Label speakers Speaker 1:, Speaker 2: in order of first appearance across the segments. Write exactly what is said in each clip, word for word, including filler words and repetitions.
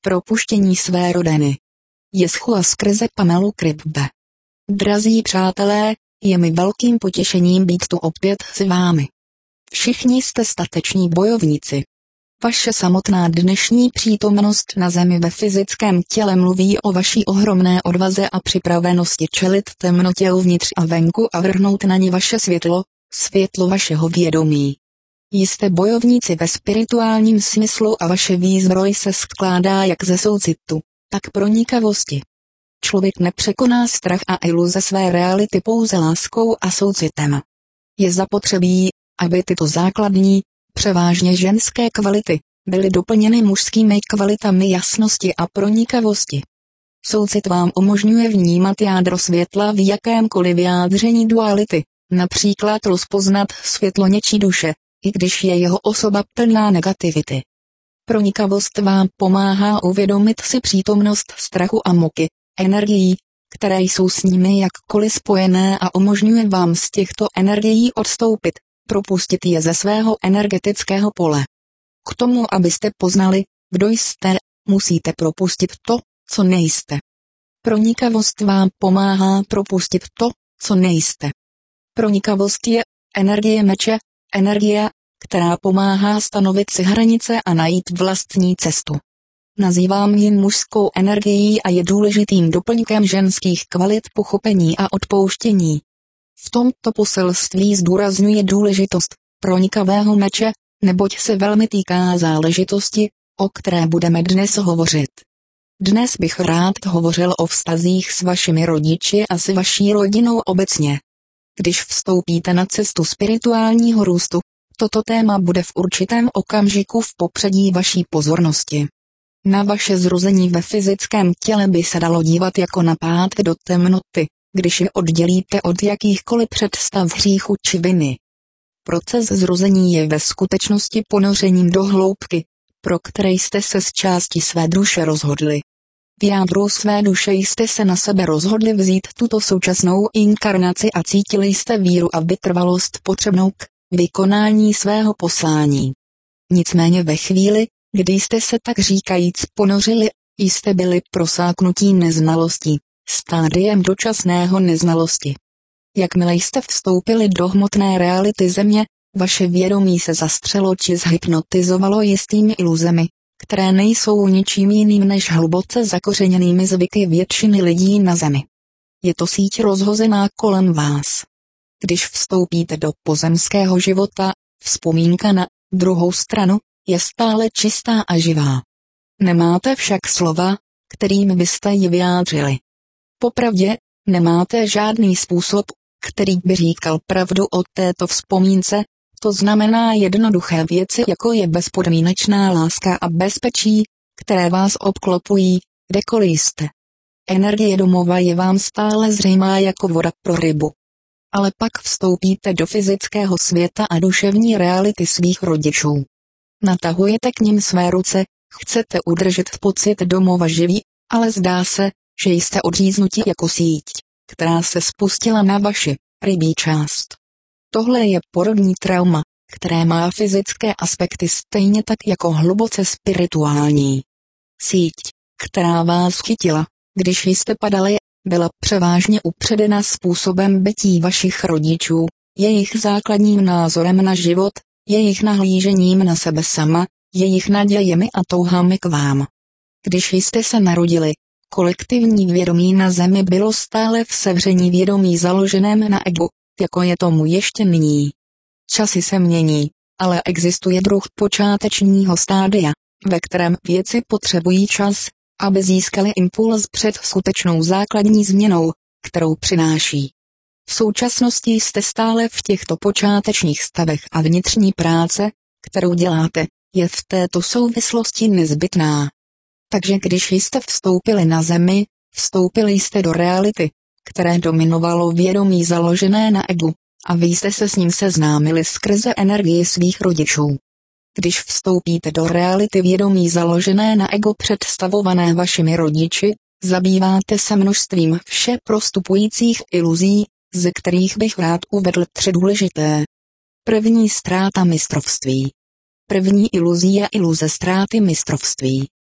Speaker 1: propuštění své rodiny. Jeschua skrze Pamelu Kribbe. Drazí přátelé, je mi velkým potěšením být tu opět s vámi. Všichni jste stateční bojovníci. Vaše samotná dnešní přítomnost na zemi ve fyzickém těle mluví o vaší ohromné odvaze a připravenosti čelit temnotě uvnitř a venku a vrhnout na ní vaše světlo, světlo vašeho vědomí. Jste bojovníci ve spirituálním smyslu a vaše výzbroj se skládá jak ze soucitu, tak pronikavosti. Člověk nepřekoná strach a iluze své reality pouze láskou a soucitem. Je zapotřebí, aby tyto základní, převážně ženské kvality, byly doplněny mužskými kvalitami jasnosti a pronikavosti. Soucit vám umožňuje vnímat jádro světla v jakémkoliv vyjádření duality, například rozpoznat světlo něčí duše, i když je jeho osoba plná negativity. Pronikavost vám pomáhá uvědomit si přítomnost strachu a moky, energií, které jsou s nimi jakkoliv spojené a umožňuje vám z těchto energií odstoupit, propustit je ze svého energetického pole. K tomu, abyste poznali, kdo jste, musíte propustit to, co nejste. Pronikavost vám pomáhá propustit to, co nejste. Pronikavost je energie meče, energie, která pomáhá stanovit si hranice a najít vlastní cestu. Nazývám ji mužskou energií a je důležitým doplňkem ženských kvalit pochopení a odpouštění. V tomto poselství zdůrazňuje důležitost pronikavého meče, neboť se velmi týká záležitosti, o které budeme dnes hovořit. Dnes bych rád hovořil o vztazích s vašimi rodiči a s vaší rodinou obecně. Když vstoupíte na cestu spirituálního růstu, toto téma bude v určitém okamžiku v popředí vaší pozornosti. Na vaše zrození ve fyzickém těle by se dalo dívat jako na pád do temnoty, když je oddělíte od jakýchkoliv představ hříchu či viny. Proces zrození je ve skutečnosti ponořením do hloubky, pro které jste se z části své duše rozhodli. V jádru své duše jste se na sebe rozhodli vzít tuto současnou inkarnaci a cítili jste víru a vytrvalost potřebnou k vykonání svého poslání. Nicméně ve chvíli, kdy jste se tak říkajíc ponořili, jste byli prosáknutí neznalostí, stádiem dočasného neznalosti. Jakmile jste vstoupili do hmotné reality země, vaše vědomí se zastřelo či zhypnotizovalo jistými iluzemi, které nejsou ničím jiným než hluboce zakořeněnými zvyky většiny lidí na zemi. Je to síť rozhozená kolem vás. Když vstoupíte do pozemského života, vzpomínka na druhou stranu je stále čistá a živá. Nemáte však slova, kterými byste ji vyjádřili. Popravdě, nemáte žádný způsob, který by říkal pravdu o této vzpomínce, to znamená jednoduché věci, jako je bezpodmínečná láska a bezpečí, které vás obklopují, kdekoliv jste. Energie domova je vám stále zřejmá jako voda pro rybu. Ale pak vstoupíte do fyzického světa a duševní reality svých rodičů. Natahujete k nim své ruce, chcete udržet pocit domova živý, ale zdá se, že jste odříznuti jako síť, která se spustila na vaši rybí část. Tohle je porodní trauma, které má fyzické aspekty stejně tak jako hluboce spirituální. Síť, která vás chytila, když jste padali, byla převážně upředena způsobem bytí vašich rodičů, jejich základním názorem na život, jejich nahlížením na sebe sama, jejich nadějemi a touhami k vám. Když jste se narodili, kolektivní vědomí na zemi bylo stále v sevření vědomí založeném na egu, jako je tomu ještě nyní. Časy se mění, ale existuje druh počátečního stádia, ve kterém věci potřebují čas, aby získali impuls před skutečnou základní změnou, kterou přináší. V současnosti jste stále v těchto počátečních stavech a vnitřní práce, kterou děláte, je v této souvislosti nezbytná. Takže když jste vstoupili na zemi, vstoupili jste do reality, které dominovalo vědomí založené na egu, a vy jste se s ním seznámili skrze energii svých rodičů. Když vstoupíte do reality vědomí založené na ego představované vašimi rodiči, zabýváte se množstvím vše prostupujících iluzí, ze kterých bych rád uvedl tři důležité. První ztráta mistrovství. První iluzí je iluze ztráty mistrovství.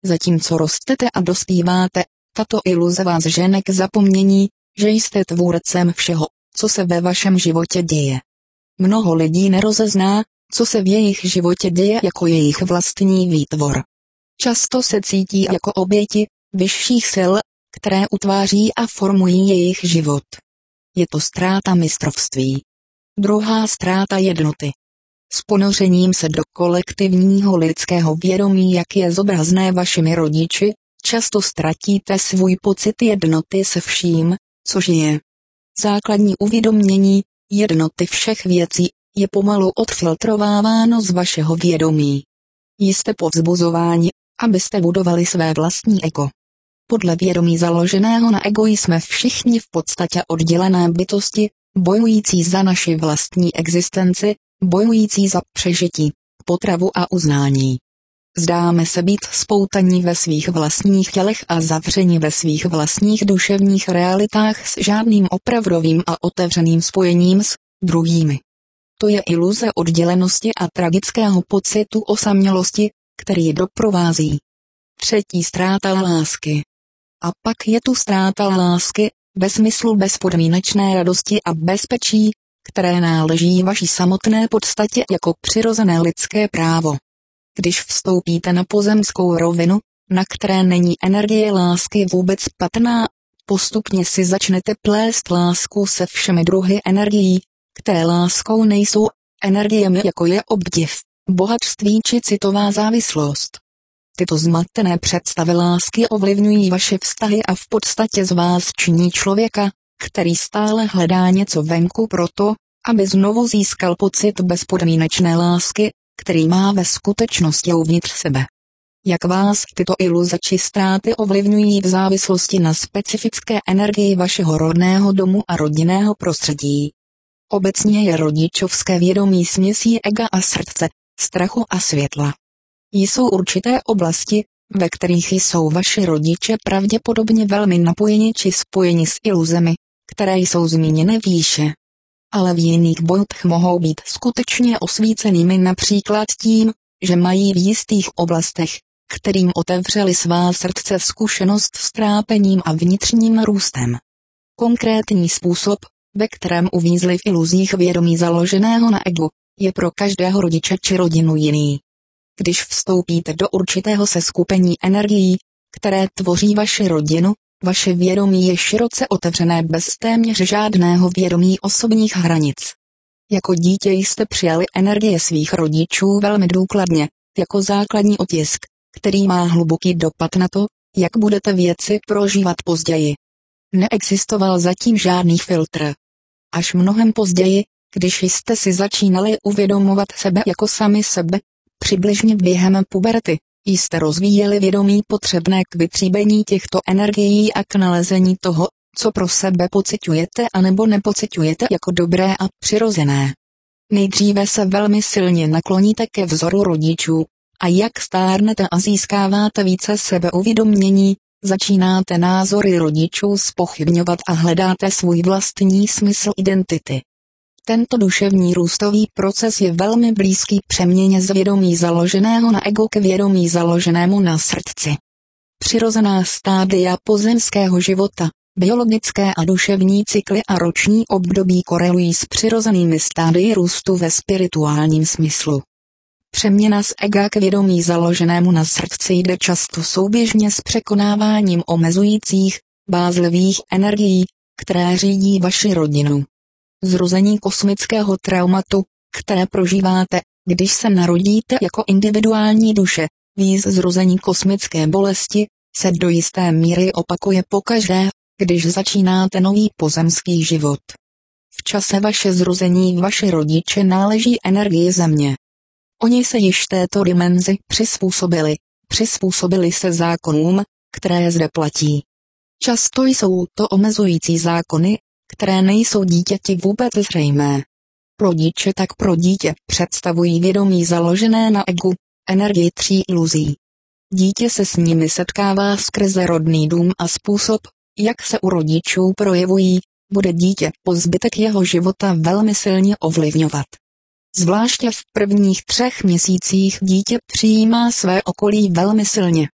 Speaker 1: Zatímco rostete a dospíváte, tato iluze vás žene k zapomnění, že jste tvůrcem všeho, co se ve vašem životě děje. Mnoho lidí nerozezná, co se v jejich životě děje jako jejich vlastní výtvor. Často se cítí jako oběti vyšších sil, které utváří a formují jejich život. Je to ztráta mistrovství. Druhá ztráta jednoty. S ponořením se do kolektivního lidského vědomí, jak je zobrazné vašimi rodiči, často ztratíte svůj pocit jednoty se vším, co žije. Základní uvědomění jednoty všech věcí je pomalu odfiltrováváno z vašeho vědomí. Jste povzbuzováni, abyste budovali své vlastní ego. Podle vědomí založeného na ego jsme všichni v podstatě oddělené bytosti, bojující za naši vlastní existenci, bojující za přežití, potravu a uznání. Zdáme se být spoutaní ve svých vlastních tělech a zavřeni ve svých vlastních duševních realitách s žádným opravdovým a otevřeným spojením s druhými. To je iluze oddělenosti a tragického pocitu osamělosti, který doprovází. Třetí ztráta lásky. A pak je tu ztráta lásky, ve smyslu bezpodmínečné radosti a bezpečí, které náleží vaší samotné podstatě jako přirozené lidské právo. Když vstoupíte na pozemskou rovinu, na které není energie lásky vůbec patrná, postupně si začnete plést lásku se všemi druhy energií, které láskou nejsou, energiemi jako je obdiv, bohatství či citová závislost. Tyto zmatené představy lásky ovlivňují vaše vztahy a v podstatě z vás činí člověka, který stále hledá něco venku proto, aby znovu získal pocit bezpodmínečné lásky, který má ve skutečnosti uvnitř sebe. Jak vás tyto iluze či ztráty ovlivňují v závislosti na specifické energii vašeho rodného domu a rodinného prostředí. Obecně je rodičovské vědomí směsí ega a srdce, strachu a světla. Jsou určité oblasti, ve kterých jsou vaši rodiče pravděpodobně velmi napojeni či spojeni s iluzemi, které jsou zmíněny výše. Ale v jiných bodech mohou být skutečně osvícenými například tím, že mají v jistých oblastech, kterým otevřeli svá srdce zkušenost s trápením a vnitřním růstem. Konkrétní způsob, ve kterém uvízli v iluzích vědomí založeného na egu, je pro každého rodiče či rodinu jiný. Když vstoupíte do určitého seskupení energií, které tvoří vaši rodinu, vaše vědomí je široce otevřené bez téměř žádného vědomí osobních hranic. Jako dítě jste přijali energie svých rodičů velmi důkladně, jako základní otisk, který má hluboký dopad na to, jak budete věci prožívat později. Neexistoval zatím žádný filtr. Až mnohem později, když jste si začínali uvědomovat sebe jako sami sebe, přibližně během puberty, jste rozvíjeli vědomí potřebné k vytříbení těchto energií a k nalezení toho, co pro sebe pociťujete anebo nepociťujete jako dobré a přirozené. Nejdříve se velmi silně nakloníte ke vzoru rodičů, a jak stárnete a získáváte více sebeuvědomění, začínáte názory rodičů zpochybňovat a hledáte svůj vlastní smysl identity. Tento duševní růstový proces je velmi blízký přeměně z vědomí založeného na ego k vědomí založenému na srdci. Přirozená stádia pozemského života, biologické a duševní cykly a roční období korelují s přirozenými stádii růstu ve spirituálním smyslu. Přeměna z ega k vědomí založenému na srdci jde často souběžně s překonáváním omezujících, bázlivých energií, které řídí vaši rodinu. Zrození kosmického traumatu, které prožíváte, když se narodíte jako individuální duše, víz zrození kosmické bolesti, se do jisté míry opakuje pokaždé, když začínáte nový pozemský život. V čase vaše zrození vaše rodiče náleží energii země. Oni se již této dimenzi přizpůsobili, přizpůsobili se zákonům, které zde platí. Často jsou to omezující zákony, které nejsou dítěti vůbec zřejmé. Rodiče tak pro dítě představují vědomí založené na egu, energii tří iluzí. Dítě se s nimi setkává skrze rodný dům a způsob, jak se u rodičů projevují, bude dítě po zbytek jeho života velmi silně ovlivňovat. Zvláště v prvních třech měsících dítě přijímá své okolí velmi silně.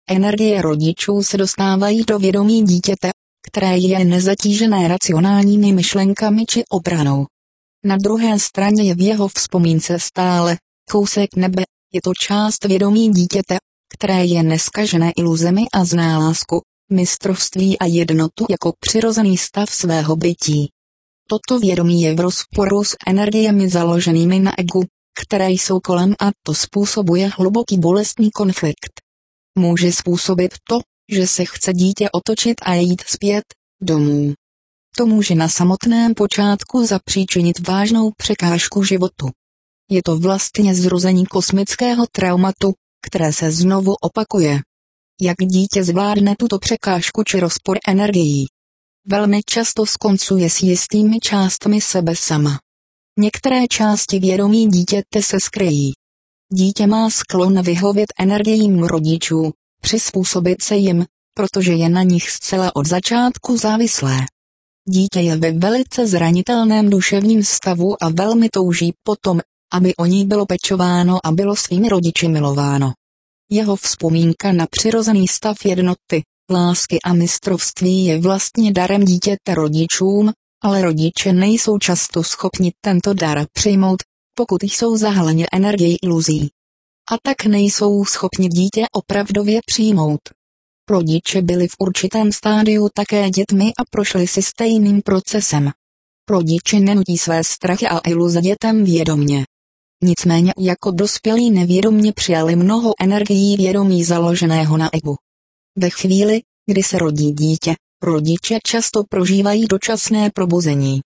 Speaker 1: energie rodičů se dostávají do vědomí dítěte, které je nezatížené racionálními myšlenkami či obranou. Na druhé straně je v jeho vzpomínce stále kousek nebe, je to část vědomí dítěte, které je neskažené iluzemi a zná lásku, mistrovství a jednotu jako přirozený stav svého bytí. Toto vědomí je v rozporu s energiemi založenými na egu, které jsou kolem, a to způsobuje hluboký bolestný konflikt. Může způsobit to, že se chce dítě otočit a jít zpět domů. To může na samotném počátku zapříčinit vážnou překážku životu. Je to vlastně zrození kosmického traumatu, které se znovu opakuje. Jak dítě zvládne tuto překážku či rozpor energií? Velmi často skoncuje s jistými částmi sebe sama. Některé části vědomí dítěte se skryjí. Dítě má sklon vyhovět energiím rodičů, přizpůsobit se jim, protože je na nich zcela od začátku závislé. Dítě je ve velice zranitelném duševním stavu a velmi touží potom, aby o ní bylo pečováno a bylo svými rodiči milováno. Jeho vzpomínka na přirozený stav jednoty, lásky a mistrovství je vlastně darem dítěte rodičům, ale rodiče nejsou často schopni tento dar přijmout, pokud jsou zahaleni energií iluzí. A tak nejsou schopni dítě opravdově přijmout. Rodiče byli v určitém stádiu také dětmi a prošli si stejným procesem. Rodiče nenutí své strachy a iluze dětem vědomně. Nicméně jako dospělí nevědomně přijali mnoho energií vědomí založeného na egu. Ve chvíli, kdy se rodí dítě, rodiče často prožívají dočasné probuzení.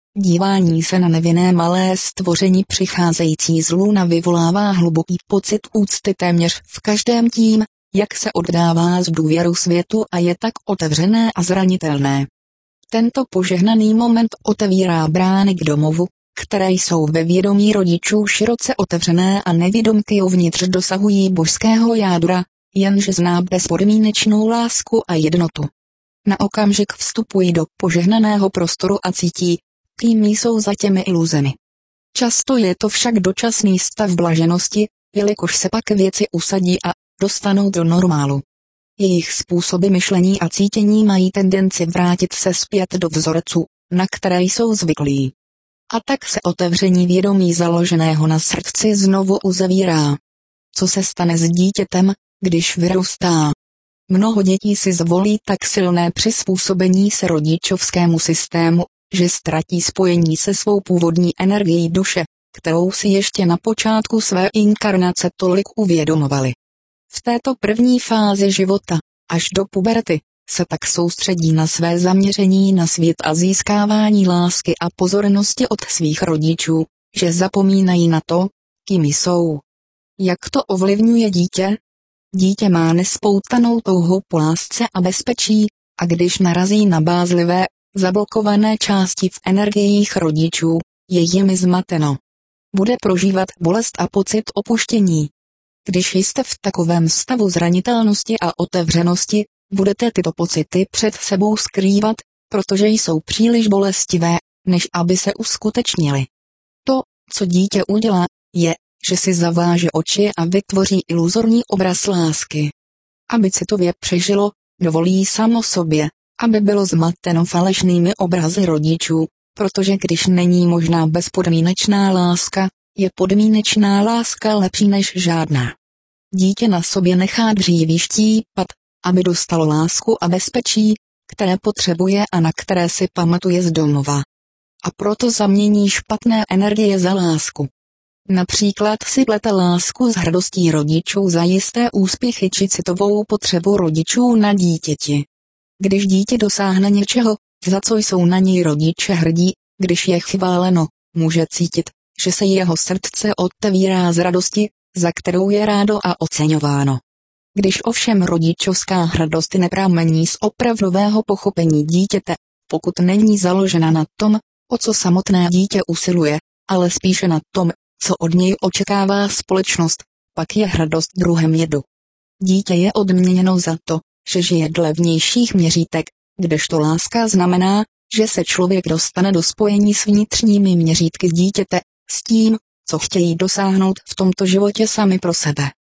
Speaker 1: Dívání se na nevinné malé stvoření přicházející z luna vyvolává hluboký pocit úcty téměř v každém tím, jak se oddává z důvěru světu a je tak otevřené a zranitelné. Tento požehnaný moment otevírá brány k domovu, které jsou ve vědomí rodičů široce otevřené a nevědomky uvnitř dosahují božského jádra, jenž zná bezpodmínečnou lásku a jednotu. Na okamžik vstupují do požehnaného prostoru a cítí, kým jsou za těmi iluzemi. Často je to však dočasný stav blaženosti, jelikož se pak věci usadí a dostanou do normálu. Jejich způsoby myšlení a cítění mají tendenci vrátit se zpět do vzorců, na které jsou zvyklí. A tak se otevření vědomí založeného na srdci znovu uzavírá. Co se stane s dítětem, když vyrůstá? Mnoho dětí si zvolí tak silné přizpůsobení se rodičovskému systému, že ztratí spojení se svou původní energií duše, kterou si ještě na počátku své inkarnace tolik uvědomovali. V této první fázi života, až do puberty, se tak soustředí na své zaměření na svět a získávání lásky a pozornosti od svých rodičů, že zapomínají na to, kým jsou. Jak to ovlivňuje dítě? Dítě má nespoutanou touhu po lásce a bezpečí, a když narazí na bázlivé, zablokované části v energiích rodičů, je jimi zmateno. Bude prožívat bolest a pocit opuštění. Když jste v takovém stavu zranitelnosti a otevřenosti, budete tyto pocity před sebou skrývat, protože jsou příliš bolestivé, než aby se uskutečnily. To, co dítě udělá, je, že si zaváže oči a vytvoří iluzorní obraz lásky. Aby citově přežilo, dovolí samo sobě, aby bylo zmateno falešnými obrazy rodičů, protože když není možná bezpodmínečná láska, je podmínečná láska lepší než žádná. Dítě na sobě nechá dříví štípat, aby dostalo lásku a bezpečí, které potřebuje a na které si pamatuje z domova. A proto zamění špatné energie za lásku. Například si plete lásku s hrdostí rodičů za jisté úspěchy či citovou potřebu rodičů na dítěti. Když dítě dosáhne něčeho, za co jsou na něj rodiče hrdí, když je chváleno, může cítit, že se jeho srdce otevírá z radosti, za kterou je rádo a oceňováno. Když ovšem rodičovská hrdost nepramení z opravdového pochopení dítěte, pokud není založena na tom, o co samotné dítě usiluje, ale spíše na tom, co od něj očekává společnost, pak je hrdost druhem jedu. Dítě je odměněno za to, že žije dle vnějších měřítek, kdežto láska znamená, že se člověk dostane do spojení s vnitřními měřítky dítěte, s tím, co chtějí dosáhnout v tomto životě sami pro sebe.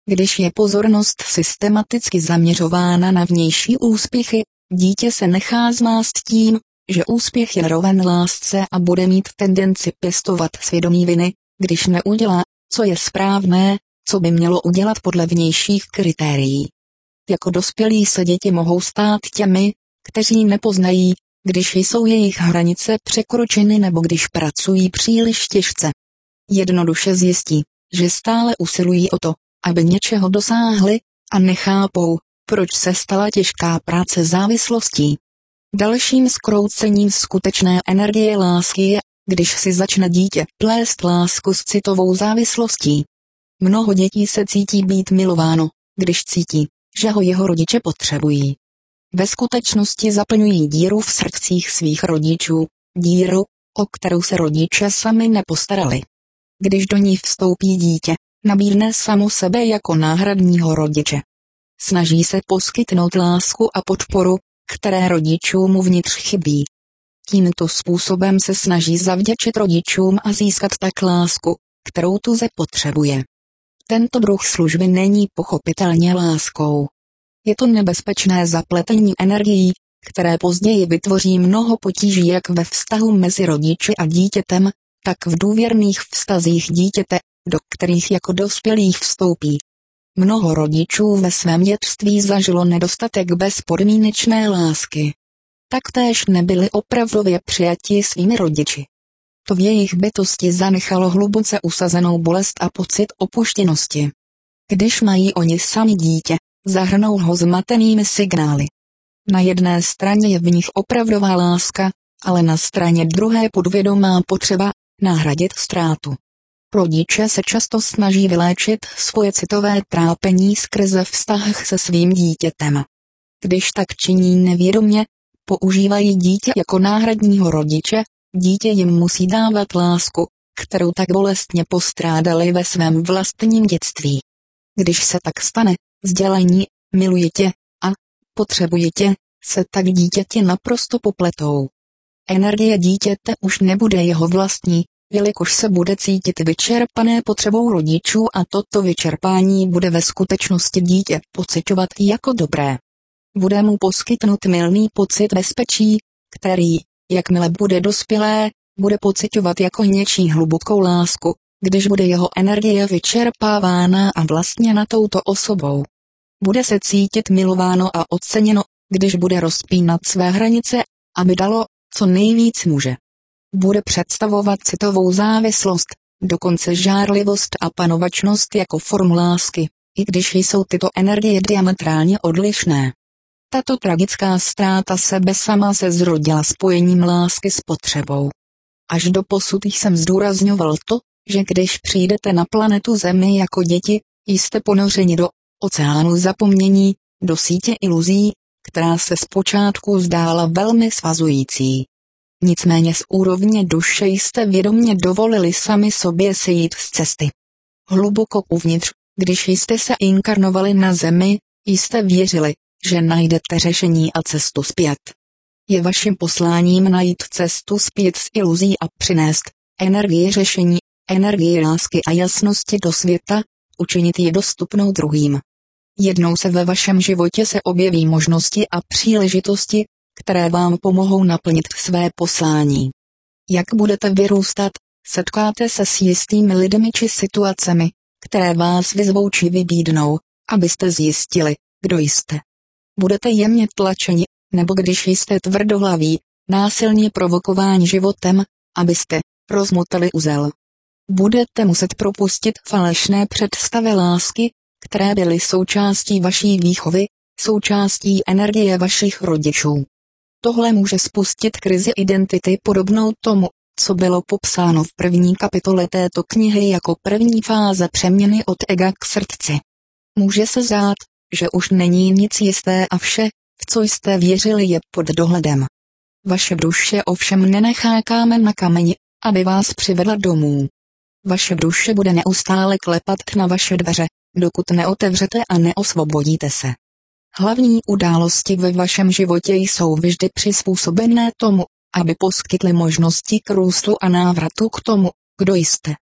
Speaker 1: Když je pozornost systematicky zaměřována na vnější úspěchy, dítě se nechá zmást tím, že úspěch je roven lásce a bude mít tendenci pěstovat svědomí viny, když neudělá, co je správné, co by mělo udělat podle vnějších kritérií. Jako dospělí se děti mohou stát těmi, kteří nepoznají, když jsou jejich hranice překročeny nebo když pracují příliš těžce. Jednoduše zjistí, že stále usilují o to, aby něčeho dosáhli, a nechápou, proč se stala těžká práce závislostí. Dalším zkroucením skutečné energie lásky je, když si začne dítě plést lásku s citovou závislostí. Mnoho dětí se cítí být milováno, když cítí, že ho jeho rodiče potřebují. Ve skutečnosti zaplňují díru v srdcích svých rodičů, díru, o kterou se rodiče sami nepostarali. Když do ní vstoupí dítě, nabídne samo sebe jako náhradního rodiče. Snaží se poskytnout lásku a podporu, které rodičům uvnitř chybí. Tímto způsobem se snaží zavděčit rodičům a získat tak lásku, kterou tuze potřebuje. Tento druh služby není pochopitelně láskou. Je to nebezpečné zapletení energií, které později vytvoří mnoho potíží jak ve vztahu mezi rodiči a dítětem, tak v důvěrných vztazích dítěte, do kterých jako dospělých vstoupí. Mnoho rodičů ve svém dětství zažilo nedostatek bezpodmínečné lásky. Taktéž nebyli opravdově přijati svými rodiči. To v jejich bytosti zanechalo hluboce usazenou bolest a pocit opuštěnosti. Když mají oni sami dítě, zahrnou ho zmatenými signály. Na jedné straně je v nich opravdová láska, ale na straně druhé podvědomá potřeba nahradit ztrátu. Rodiče se často snaží vyléčit svoje citové trápení skrze vztah se svým dítětem. Když tak činí nevědomě, používají dítě jako náhradního rodiče, dítě jim musí dávat lásku, kterou tak bolestně postrádali ve svém vlastním dětství. Když se tak stane, sdělení, miluji tě a potřebuji tě, se tak dítěti naprosto popletou. Energie dítěte už nebude jeho vlastní, jelikož se bude cítit vyčerpané potřebou rodičů a toto vyčerpání bude ve skutečnosti dítě pociťovat jako dobré. Bude mu poskytnut mylný pocit bezpečí, který, jakmile bude dospělé, bude pociťovat jako něčí hlubokou lásku, když bude jeho energie vyčerpávána a vlastněna touto osobou. Bude se cítit milováno a oceněno, když bude rozpínat své hranice, aby dalo, co nejvíc může. Bude představovat citovou závislost, dokonce žárlivost a panovačnost jako formu lásky, i když jsou tyto energie diametrálně odlišné. Tato tragická ztráta sebe sama se zrodila spojením lásky s potřebou. Až do posud jsem zdůrazňoval to, že když přijdete na planetu Zemi jako děti, jste ponořeni do oceánu zapomnění, do sítě iluzí, která se zpočátku zdála velmi svazující. Nicméně z úrovně duše jste vědomě dovolili sami sobě sejít z cesty. Hluboko uvnitř, když jste se inkarnovali na Zemi, jste věřili, že najdete řešení a cestu zpět. Je vaším posláním najít cestu zpět z iluzí a přinést energii řešení, energii lásky a jasnosti do světa, učinit ji dostupnou druhým. Jednou se ve vašem životě se objeví možnosti a příležitosti, které vám pomohou naplnit své poslání. Jak budete vyrůstat, setkáte se s jistými lidmi či situacemi, které vás vyzvou či vybídnou, abyste zjistili, kdo jste. Budete jemně tlačeni, nebo když jste tvrdohlaví, násilně provokováni životem, abyste rozmotali uzel. Budete muset propustit falešné představy lásky, které byly součástí vaší výchovy, součástí energie vašich rodičů. Tohle může spustit krizi identity podobnou tomu, co bylo popsáno v první kapitole této knihy jako první fáze přeměny od ega k srdci. Může se zdát, že už není nic jisté a vše, v co jste věřili, je pod dohledem. Vaše duše ovšem nenechá kámen na kameni, aby vás přivedla domů. Vaše duše bude neustále klepat na vaše dveře, dokud neotevřete a neosvobodíte se. Hlavní události ve vašem životě jsou vždy přizpůsobené tomu, aby poskytly možnosti k růstu a návratu k tomu, kdo jste.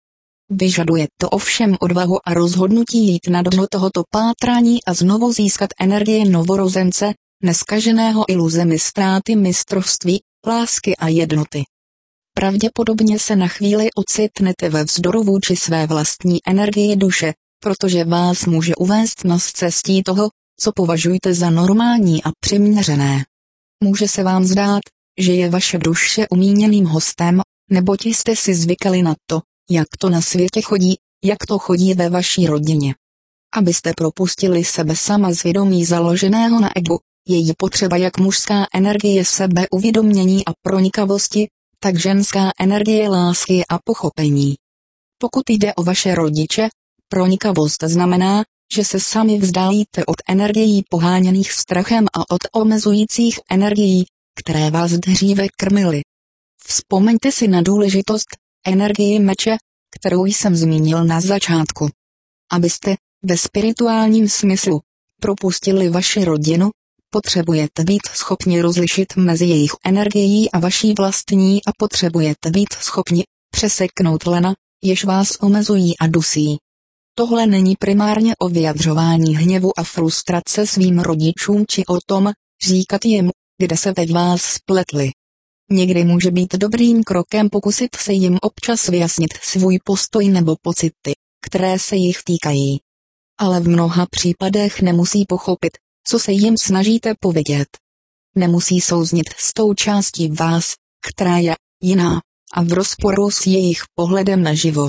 Speaker 1: Vyžaduje to ovšem odvahu a rozhodnutí jít na dno tohoto pátrání a znovu získat energie novorozence, neskaženého iluzemi ztráty mistrovství, lásky a jednoty. Pravděpodobně se na chvíli ocitnete ve vzdoru vůči své vlastní energii duše, protože vás může uvést na cestí toho, co považujete za normální a přiměřené. Může se vám zdát, že je vaše duše umíněným hostem, neboť jste si zvykali na to, jak to na světě chodí, jak to chodí ve vaší rodině. Abyste propustili sebe sama z vědomí založeného na egu, je jí potřeba jak mužská energie sebeuvědomění a pronikavosti, tak ženská energie lásky a pochopení. Pokud jde o vaše rodiče, pronikavost znamená, že se sami vzdálíte od energií poháněných strachem a od omezujících energií, které vás dříve krmily. Vzpomeňte si na důležitost energii meče, kterou jsem zmínil na začátku. Abyste, ve spirituálním smyslu, propustili vaši rodinu, potřebujete být schopni rozlišit mezi jejich energií a vaší vlastní a potřebujete být schopni přeseknout lena, jež vás omezují a dusí. Tohle není primárně o vyjadřování hněvu a frustrace svým rodičům či o tom, říkat jim, kde se teď vás spletli. Někdy může být dobrým krokem pokusit se jim občas vyjasnit svůj postoj nebo pocity, které se jich týkají. Ale v mnoha případech nemusí pochopit, co se jim snažíte povědět. Nemusí souznit s tou částí vás, která je jiná a v rozporu s jejich pohledem na život.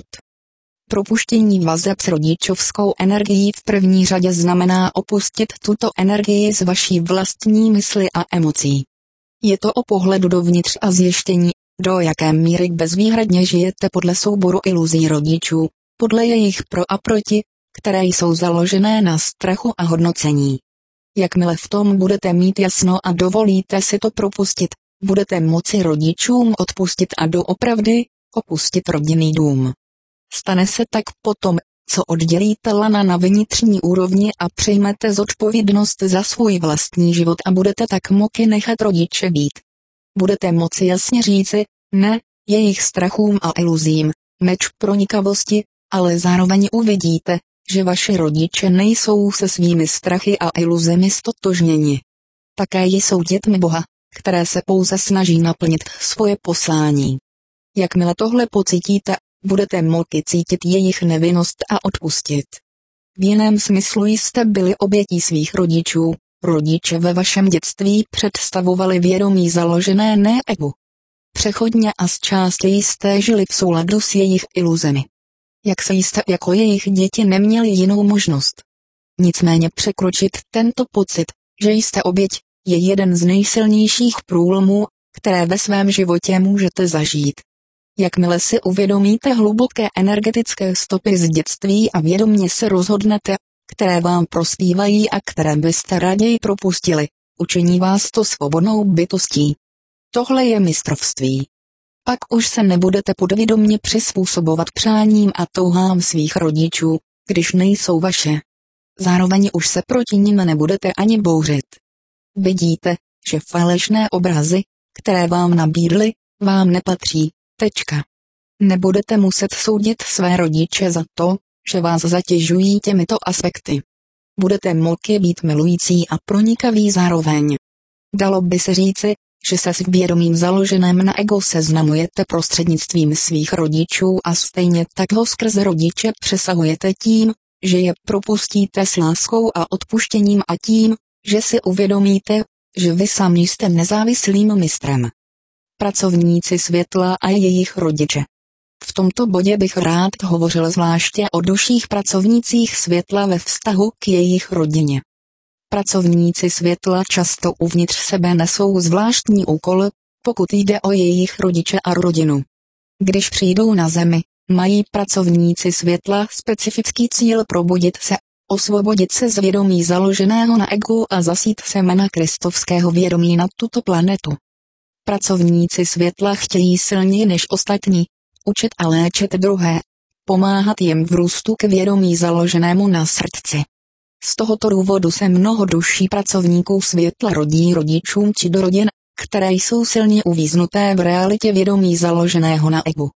Speaker 1: Propuštění vazeb s rodičovskou energií v první řadě znamená opustit tuto energii z vaší vlastní mysli a emocí. Je to o pohledu dovnitř a zjištění, do jaké míry bezvýhradně žijete podle souboru iluzí rodičů, podle jejich pro a proti, které jsou založené na strachu a hodnocení. Jakmile v tom budete mít jasno a dovolíte si to propustit, budete moci rodičům odpustit a doopravdy opustit rodinný dům. Stane se tak potom, co oddělíte lana na vnitřní úrovni a přijmete zodpovědnost za svůj vlastní život a budete tak moci nechat rodiče být. Budete moci jasně říci, ne, jejich strachům a iluzím, meč pronikavosti, ale zároveň uvidíte, že vaši rodiče nejsou se svými strachy a iluzemi stotožněni. Také jsou dětmi Boha, které se pouze snaží naplnit svoje poslání. Jakmile tohle pocítíte, budete moci cítit jejich nevinnost a odpustit. V jiném smyslu jste byli obětí svých rodičů, rodiče ve vašem dětství představovali vědomí založené ne egu. Přechodně a zčásti jste žili v souladu s jejich iluzemi. Jak se jste jako jejich děti neměli jinou možnost. Nicméně překročit tento pocit, že jste oběť, je jeden z nejsilnějších průlomů, které ve svém životě můžete zažít. Jakmile si uvědomíte hluboké energetické stopy z dětství a vědomě se rozhodnete, které vám prospívají a které byste raději propustili, učiní vás to svobodnou bytostí. Tohle je mistrovství. Pak už se nebudete podvědomě přizpůsobovat přáním a touhám svých rodičů, když nejsou vaše. Zároveň už se proti nim nebudete ani bouřit. Vidíte, že falešné obrazy, které vám nabídli, vám nepatří. Tečka. Nebudete muset soudit své rodiče za to, že vás zatěžují těmito aspekty. Budete moci být milující a pronikaví zároveň. Dalo by se říci, že se s vědomím založeném na ego seznamujete prostřednictvím svých rodičů a stejně tak ho skrze rodiče přesahujete tím, že je propustíte s láskou a odpuštěním a tím, že si uvědomíte, že vy sami jste nezávislým mistrem. Pracovníci světla a jejich rodiče. V tomto bodě bych rád hovořil zvláště o duších pracovnících světla ve vztahu k jejich rodině. Pracovníci světla často uvnitř sebe nesou zvláštní úkol, pokud jde o jejich rodiče a rodinu. Když přijdou na zemi, mají pracovníci světla specifický cíl probudit se, osvobodit se z vědomí založeného na egu a zasít semena kristovského vědomí na tuto planetu. Pracovníci světla chtějí silněji než ostatní učit a léčit druhé, pomáhat jim v růstu k vědomí založenému na srdci. Z tohoto důvodu se mnoho duší pracovníků světla rodí rodičům či do rodin, které jsou silně uvíznuté v realitě vědomí založeného na egu.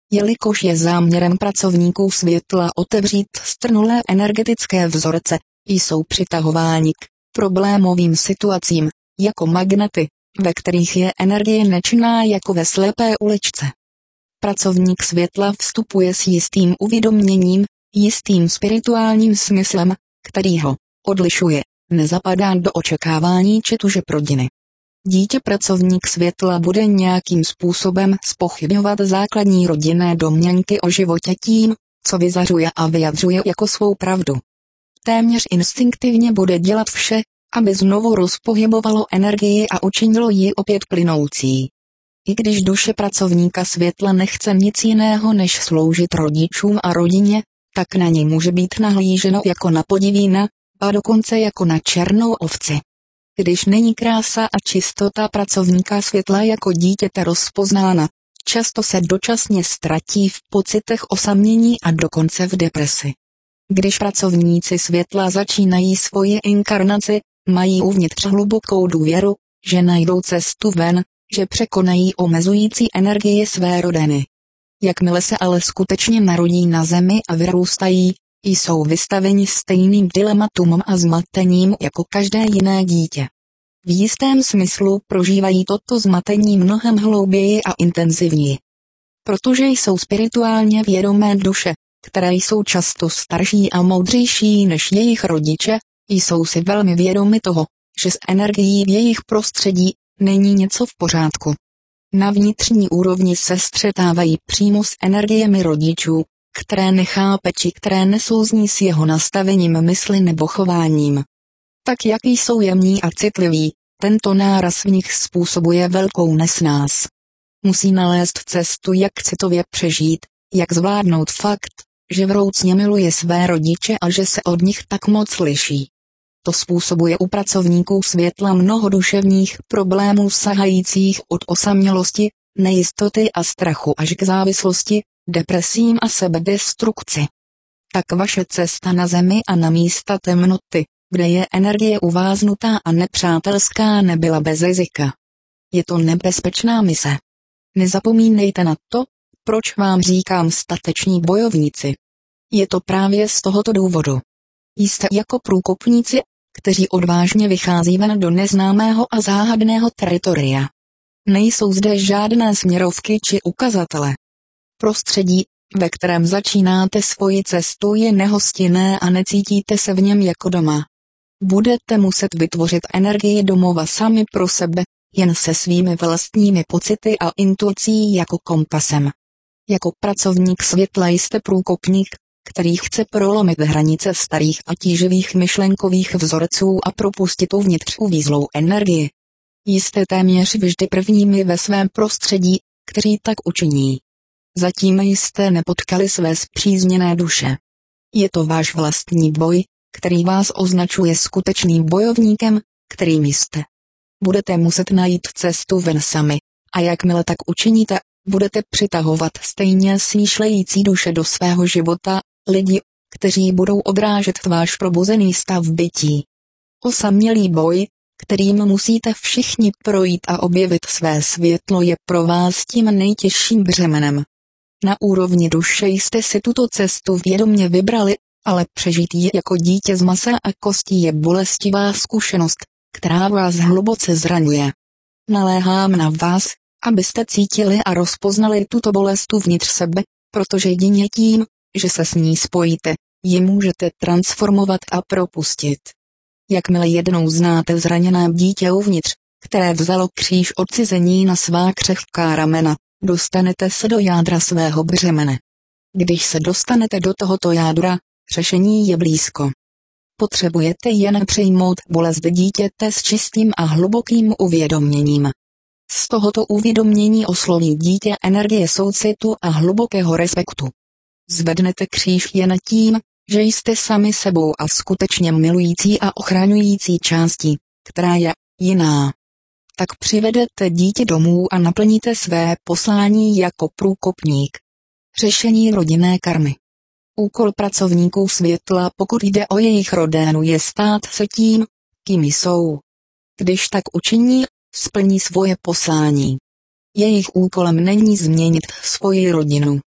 Speaker 1: Jelikož je záměrem pracovníků světla otevřít strnulé energetické vzorce, jsou přitahováni k problémovým situacím, jako magnety, ve kterých je energie nečinná jako ve slepé uličce. Pracovník světla vstupuje s jistým uvědoměním, jistým spirituálním smyslem, který ho odlišuje, nezapadá do očekávání či tužeb rodiny. Dítě pracovník světla bude nějakým způsobem zpochybňovat základní rodinné domněnky o životě tím, co vyzařuje a vyjadřuje jako svou pravdu. Téměř instinktivně bude dělat vše, aby znovu rozpohybovalo energii a učinilo ji opět plynoucí. I když duše pracovníka světla nechce nic jiného než sloužit rodičům a rodině, tak na něj může být nahlíženo jako na podivína, a dokonce jako na černou ovci. Když není krása a čistota pracovníka světla jako dítěte rozpoznána, často se dočasně ztratí v pocitech osamění a dokonce v depresi. Když pracovníci světla začínají svoji inkarnaci, mají uvnitř hlubokou důvěru, že najdou cestu ven, že překonají omezující energie své rodiny. Jakmile se ale skutečně narodí na zemi a vyrůstají, jsou vystaveni stejným dilematům a zmatením jako každé jiné dítě. V jistém smyslu prožívají toto zmatení mnohem hlouběji a intenzivněji. Protože jsou spirituálně vědomé duše, které jsou často starší a moudřejší než jejich rodiče, jsou si velmi vědomi toho, že s energií v jejich prostředí není něco v pořádku. Na vnitřní úrovni se střetávají přímo s energiemi rodičů, které nechápe či které nesouzní s jeho nastavením mysli nebo chováním. Tak jak jsou jemní a citliví, tento náraz v nich způsobuje velkou nesnás. Musí nalézt cestu, jak citově přežít, jak zvládnout fakt, že vroucně miluje své rodiče a že se od nich tak moc liší. To způsobuje u pracovníků světla mnoho duševních problémů sahajících od osamělosti, nejistoty a strachu až k závislosti, depresím a sebedestrukci. Tak vaše cesta na zemi a na místa temnoty, kde je energie uváznutá a nepřátelská, nebyla bez rizika. Je to nebezpečná mise. Nezapomínejte na to, proč vám říkám stateční bojovníci. Je to právě z tohoto důvodu. Jste jako průkopníci, kteří odvážně vychází ven do neznámého a záhadného teritoria. Nejsou zde žádné směrovky či ukazatele. Prostředí, ve kterém začínáte svoji cestu, je nehostinné a necítíte se v něm jako doma. Budete muset vytvořit energii domova sami pro sebe, jen se svými vlastními pocity a intuicí jako kompasem. Jako pracovník světla jste průkopník, který chce prolomit hranice starých a tíživých myšlenkových vzorců a propustit uvnitř uvízlou energii. Jste téměř vždy prvními ve svém prostředí, kteří tak učiní. Zatím jste nepotkali své spřízněné duše. Je to váš vlastní boj, který vás označuje skutečným bojovníkem, kterým jste. Budete muset najít cestu ven sami, a jakmile tak učiníte, budete přitahovat stejně smýšlející duše do svého života, lidi, kteří budou odrážet váš probuzený stav bytí. Osamělý boj, kterým musíte všichni projít a objevit své světlo, je pro vás tím nejtěžším břemenem. Na úrovni duše jste si tuto cestu vědomě vybrali, ale přežít ji jako dítě z masa a kostí je bolestivá zkušenost, která vás hluboce zraňuje. Naléhám na vás, abyste cítili a rozpoznali tuto bolest uvnitř sebe, protože jedině tím, že se s ní spojíte, ji můžete transformovat a propustit. Jakmile jednou znáte zraněné dítě uvnitř, které vzalo kříž odcizení na svá křehká ramena, dostanete se do jádra svého břemene. Když se dostanete do tohoto jádra, řešení je blízko. Potřebujete jen přijmout bolest dítěte s čistým a hlubokým uvědoměním. Z tohoto uvědomění osloví dítě energie soucitu a hlubokého respektu. Zvednete kříž jen tím, že jste sami sebou a skutečně milující a ochraňující částí, která je jiná. Tak přivedete dítě domů a naplníte své poslání jako průkopník. Řešení rodinné karmy. Úkol pracovníků světla, pokud jde o jejich rodinu, je stát se tím, kým jsou. Když tak učiní, splní svoje poslání. Jejich úkolem není změnit svoji rodinu.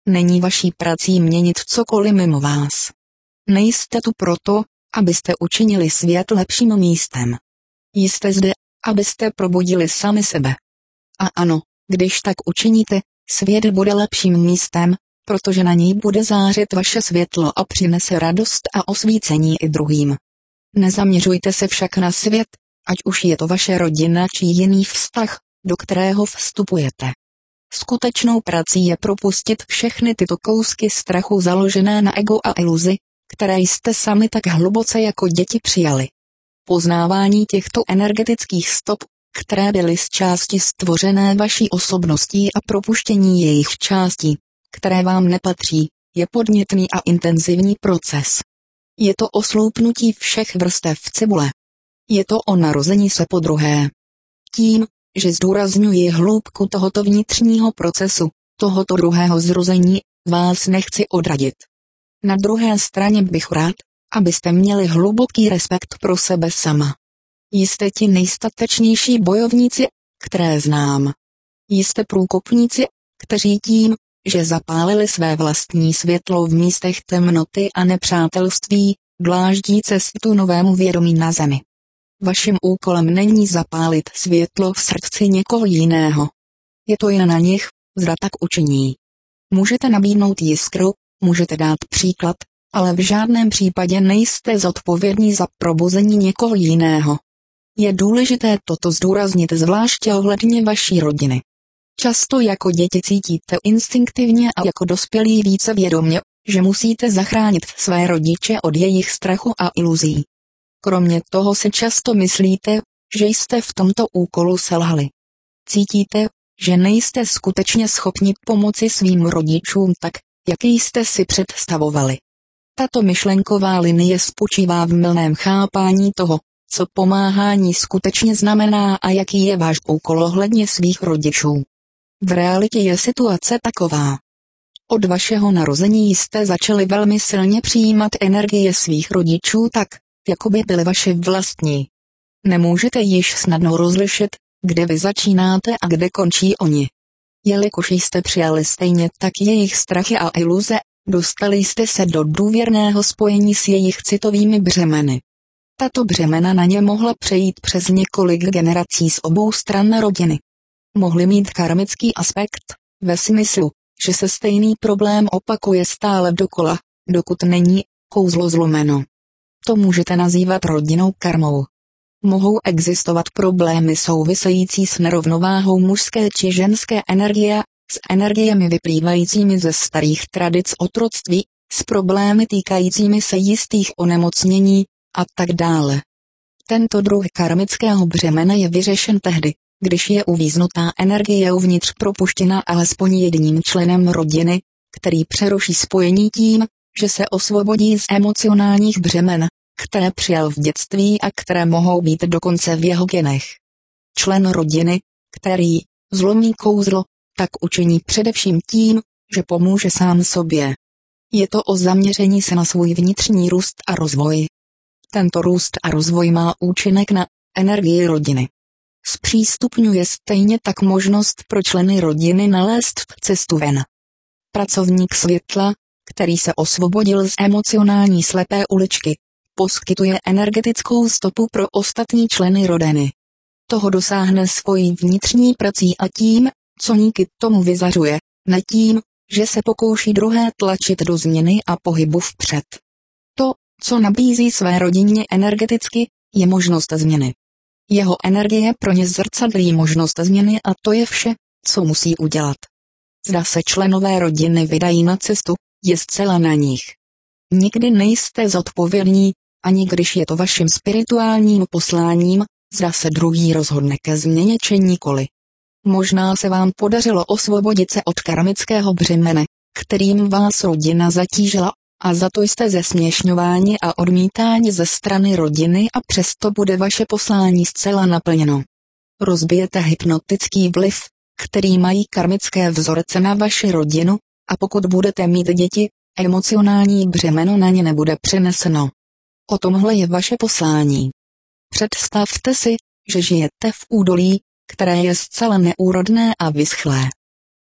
Speaker 1: Není vaší prací měnit cokoliv mimo vás. Nejste tu proto, abyste učinili svět lepším místem. Jste zde, abyste probudili sami sebe. A ano, když tak učiníte, svět bude lepším místem, protože na něj bude zářit vaše světlo a přinese radost a osvícení i druhým. Nezaměřujte se však na svět, ať už je to vaše rodina či jiný vztah, do kterého vstupujete. Skutečnou prací je propustit všechny tyto kousky strachu založené na ego a iluzi, které jste sami tak hluboce jako děti přijali. Poznávání těchto energetických stop, které byly z části stvořené vaší osobností a propuštění jejich částí, které vám nepatří, je podnětný a intenzivní proces. Je to o sloupnutí všech vrstev cibule. Je to o narození se podruhé. Tím, že zdůrazňuji hloubku tohoto vnitřního procesu, tohoto druhého zrození, vás nechci odradit. Na druhé straně bych rád, abyste měli hluboký respekt pro sebe sama. Jste ti nejstatečnější bojovníci, které znám. Jste průkopníci, kteří tím, že zapálili své vlastní světlo v místech temnoty a nepřátelství, dláždí cestu novému vědomí na zemi. Vaším úkolem není zapálit světlo v srdci někoho jiného. Je to jen na nich, zda tak učiní. Můžete nabídnout jiskru, můžete dát příklad, ale v žádném případě nejste zodpovědní za probuzení někoho jiného. Je důležité toto zdůraznit zvláště ohledně vaší rodiny. Často jako děti cítíte instinktivně a jako dospělí více vědomě, že musíte zachránit své rodiče od jejich strachu a iluzí. Kromě toho si často myslíte, že jste v tomto úkolu selhali. Cítíte, že nejste skutečně schopni pomoci svým rodičům tak, jak jste si představovali. Tato myšlenková linie spočívá v mylném chápání toho, co pomáhání skutečně znamená a jaký je váš úkol ohledně svých rodičů. V realitě je situace taková. Od vašeho narození jste začali velmi silně přijímat energie svých rodičů tak, jako by byly vaše vlastní. Nemůžete již snadno rozlišit, kde vy začínáte a kde končí oni. Jelikož jste přijali stejně tak jejich strachy a iluze, dostali jste se do důvěrného spojení s jejich citovými břemeny. Tato břemena na ně mohla přejít přes několik generací z obou stran rodiny. Mohly mít karmický aspekt, ve smyslu, že se stejný problém opakuje stále dokola, dokud není kouzlo zlomeno. To můžete nazývat rodinnou karmou. Mohou existovat problémy související s nerovnováhou mužské či ženské energie, s energiemi vyplývajícími ze starých tradic otroctví, s problémy týkajícími se jistých onemocnění, a tak dále. Tento druh karmického břemena je vyřešen tehdy, když je uvíznutá energie uvnitř propuštěna alespoň jedním členem rodiny, který přeruší spojení tím, že se osvobodí z emocionálních břemen, které přijal v dětství a které mohou být dokonce v jeho genech. Člen rodiny, který zlomí kouzlo, tak učiní především tím, že pomůže sám sobě. Je to o zaměření se na svůj vnitřní růst a rozvoj. Tento růst a rozvoj má účinek na energii rodiny. Zpřístupňuje stejně tak možnost pro členy rodiny nalézt cestu ven. Pracovník světla, který se osvobodil z emocionální slepé uličky, poskytuje energetickou stopu pro ostatní členy rodiny. Toho dosáhne svojí vnitřní prací a tím, co díky tomu vyzařuje, ne tím, že se pokouší druhé tlačit do změny a pohybu vpřed. To, co nabízí své rodině energeticky, je možnost změny. Jeho energie pro ně zrcadlí možnost změny a to je vše, co musí udělat. Zda se členové rodiny vydají na cestu, je zcela na nich. Nikdy nejste zodpovědní, ani když je to vaším spirituálním posláním, zda se druhý rozhodne ke změně či nikoli. Možná se vám podařilo osvobodit se od karmického břemene, kterým vás rodina zatížila, a za to jste zesměšňováni a odmítáni ze strany rodiny a přesto bude vaše poslání zcela naplněno. Rozbijete hypnotický vliv, který mají karmické vzorce na vaši rodinu, a pokud budete mít děti, emocionální břemeno na ně nebude přeneseno. O tomhle je vaše poslání. Představte si, že žijete v údolí, které je zcela neúrodné a vyschlé.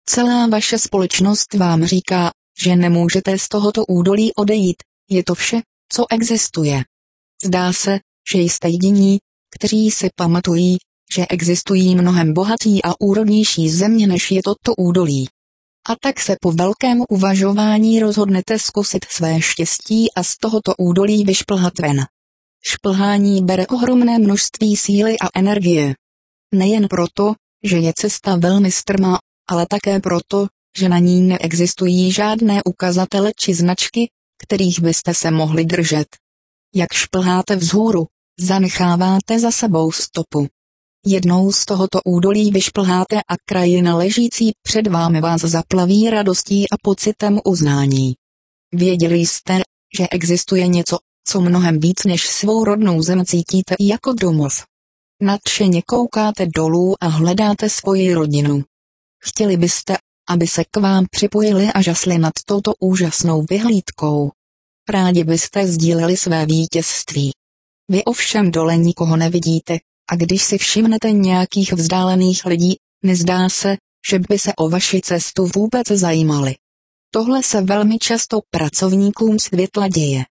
Speaker 1: Celá vaše společnost vám říká, že nemůžete z tohoto údolí odejít, je to vše, co existuje. Zdá se, že jste jediní, kteří si pamatují, že existují mnohem bohatší a úrodnější země než je toto údolí. A tak se po velkém uvažování rozhodnete zkusit své štěstí a z tohoto údolí vyšplhat ven. Šplhání bere ohromné množství síly a energie. Nejen proto, že je cesta velmi strmá, ale také proto, že na ní neexistují žádné ukazatele či značky, kterých byste se mohli držet. Jak šplháte vzhůru, zanecháváte za sebou stopu. Jednou z tohoto údolí vyšplháte a krajina ležící před vámi vás zaplaví radostí a pocitem uznání. Věděli jste, že existuje něco, co mnohem víc než svou rodnou zem cítíte jako domov. Nadšeně koukáte dolů a hledáte svoji rodinu. Chtěli byste, aby se k vám připojili a žasli nad touto úžasnou vyhlídkou. Rádi byste sdíleli své vítězství. Vy ovšem dole nikoho nevidíte, a když si všimnete nějakých vzdálených lidí, nezdá se, že by se o vaši cestu vůbec zajímali. Tohle se velmi často pracovníkům světla děje.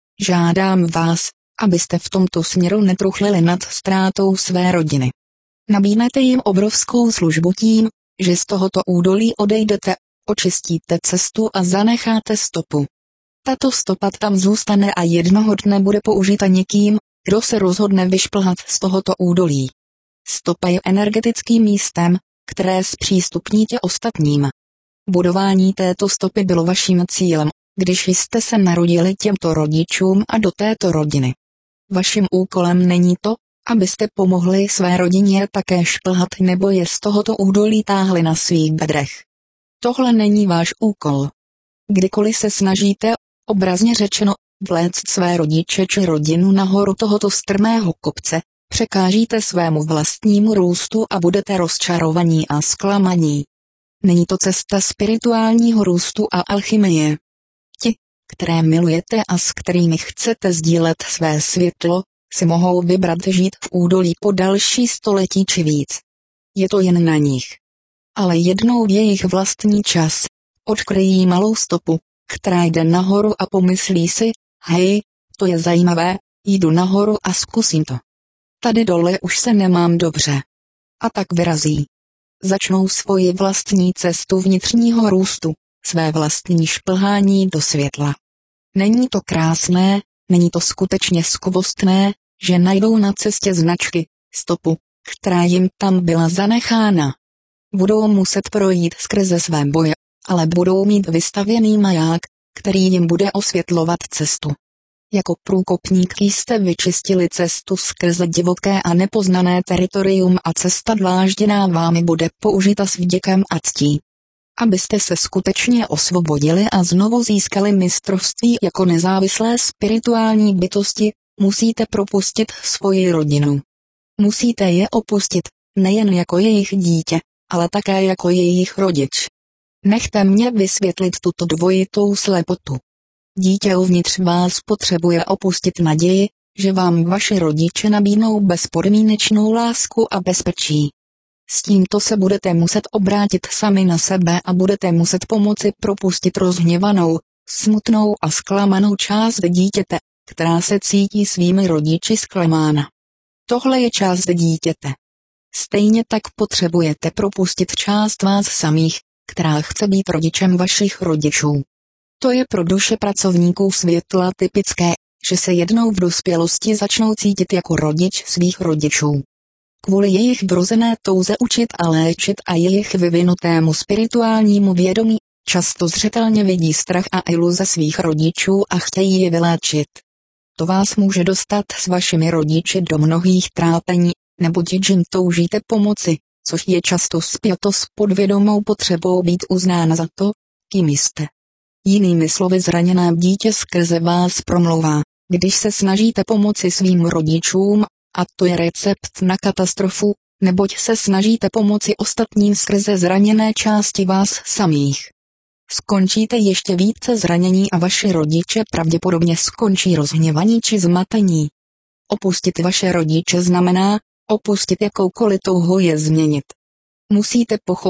Speaker 1: Žádám vás, abyste v tomto směru netruchlili nad ztrátou své rodiny. Nabídnete jim obrovskou službu tím, že z tohoto údolí odejdete, očistíte cestu a zanecháte stopu. Tato stopa tam zůstane a jednoho dne bude použita někým, kdo se rozhodne vyšplhat z tohoto údolí. Stopa je energetickým místem, které zpřístupníte ostatním. Budování této stopy bylo vaším cílem, když jste se narodili těmto rodičům a do této rodiny. Vaším úkolem není to, abyste pomohli své rodině také šplhat nebo je z tohoto údolí táhli na svých bedrech. Tohle není váš úkol. Kdykoliv se snažíte, obrazně řečeno, vléct své rodiče či rodinu nahoru tohoto strmého kopce, překážíte svému vlastnímu růstu a budete rozčarovaní a zklamaní. Není to cesta spirituálního růstu a alchymie. Ti, které milujete a s kterými chcete sdílet své světlo, si mohou vybrat žít v údolí po další století či víc. Je to jen na nich. Ale jednou v jejich vlastní čas odkryjí malou stopu, která jde nahoru a pomyslí si, hej, to je zajímavé, jdu nahoru a zkusím to. Tady dole už se nemám dobře. A tak vyrazí. Začnou svoji vlastní cestu vnitřního růstu, své vlastní šplhání do světla. Není to krásné, není to skutečně skvostné, že najdou na cestě značky, stopu, která jim tam byla zanechána. Budou muset projít skrze své boje, ale budou mít vystavěný maják, který jim bude osvětlovat cestu. Jako průkopník jste vyčistili cestu skrze divoké a nepoznané teritorium a cesta dlážděná vámi bude použita s vděkem a ctí. Abyste se skutečně osvobodili a znovu získali mistrovství jako nezávislé spirituální bytosti, musíte propustit svoji rodinu. Musíte je opustit, nejen jako jejich dítě, ale také jako jejich rodič. Nechte mě vysvětlit tuto dvojitou slepotu. Dítě uvnitř vás potřebuje opustit naději, že vám vaši rodiče nabídnou bezpodmínečnou lásku a bezpečí. S tímto se budete muset obrátit sami na sebe a budete muset pomoci propustit rozhněvanou, smutnou a zklamanou část dítěte, která se cítí svými rodiči zklamána. Tohle je část dítěte. Stejně tak potřebujete propustit část vás samých, která chce být rodičem vašich rodičů. To je pro duše pracovníků světla typické, že se jednou v dospělosti začnou cítit jako rodič svých rodičů. Kvůli jejich vrozené touze učit a léčit a jejich vyvinutému spirituálnímu vědomí, často zřetelně vidí strach a iluze svých rodičů a chtějí je vyléčit. To vás může dostat s vašimi rodiči do mnohých trápení, neboť jim toužíte pomoci, což je často spjato s podvědomou potřebou být uznána za to, kým jste. Jinými slovy, zraněné dítě skrze vás promlouvá, když se snažíte pomoci svým rodičům, a to je recept na katastrofu, neboť se snažíte pomoci ostatním skrze zraněné části vás samých. Skončíte ještě více zranění a vaši rodiče pravděpodobně skončí rozhněvaní či zmatení. Opustit vaše rodiče znamená opustit jakoukoliv touhu je změnit. Musíte pochopit,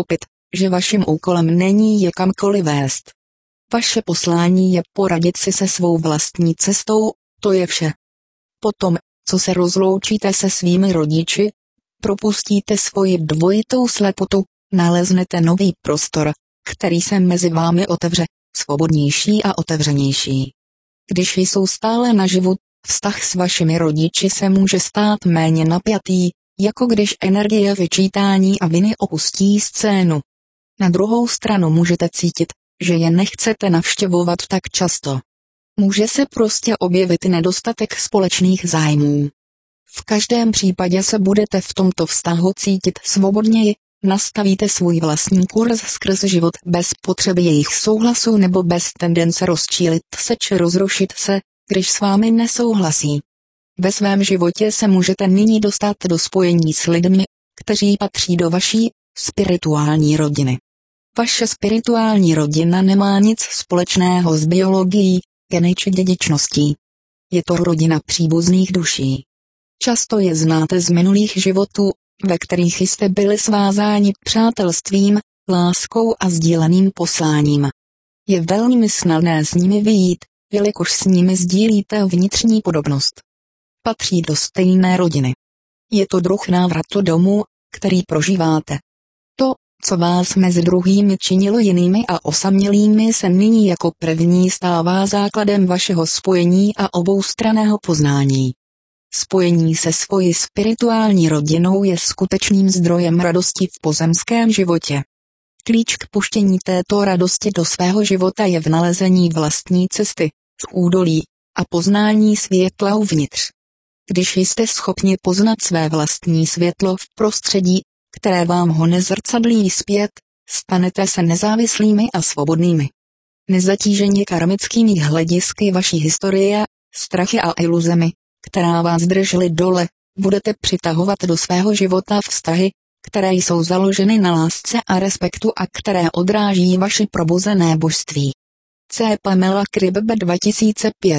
Speaker 1: že vaším úkolem není je kamkoliv vést. Vaše poslání je poradit si se svou vlastní cestou, to je vše. Potom, co se rozloučíte se svými rodiči, propustíte svoji dvojitou slepotu, naleznete nový prostor, který se mezi vámi otevře, svobodnější a otevřenější. Když jsou stále naživu, vztah s vašimi rodiči se může stát méně napjatý, jako když energie vyčítání a viny opustí scénu. Na druhou stranu můžete cítit, že je nechcete navštěvovat tak často. Může se prostě objevit nedostatek společných zájmů. V každém případě se budete v tomto vztahu cítit svobodněji, nastavíte svůj vlastní kurz skrz život bez potřeby jejich souhlasu nebo bez tendence rozčílit se či rozrušit se, když s vámi nesouhlasí. Ve svém životě se můžete nyní dostat do spojení s lidmi, kteří patří do vaší spirituální rodiny. Vaše spirituální rodina nemá nic společného s biologií, geny či dědičností. Je to rodina příbuzných duší. Často je znáte z minulých životů, ve kterých jste byli svázáni přátelstvím, láskou a sdíleným posláním. Je velmi snadné s nimi vyjít, jelikož s nimi sdílíte vnitřní podobnost. Patří do stejné rodiny. Je to druh návratu domů, který prožíváte. To, co vás mezi druhými činilo jinými a osamělými, se nyní jako první stává základem vašeho spojení a oboustranného poznání. Spojení se svojí spirituální rodinou je skutečným zdrojem radosti v pozemském životě. Klíč k puštění této radosti do svého života je v nalezení vlastní cesty, z údolí, a poznání světla uvnitř. Když jste schopni poznat své vlastní světlo v prostředí, které vám ho nezrcadlí zpět, stanete se nezávislými a svobodnými. Nezatíženi karmickými hledisky vaší historie, strachy a iluzemi, která vás držely dole, budete přitahovat do svého života vztahy, které jsou založeny na lásce a respektu a které odráží vaše probuzené božství. C. Pamela Kribbe dva tisíce pět.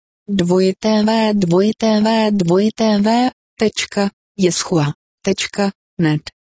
Speaker 1: Dvojité v, dvojité v, dvojité v, tečka, jeschua, tečka, net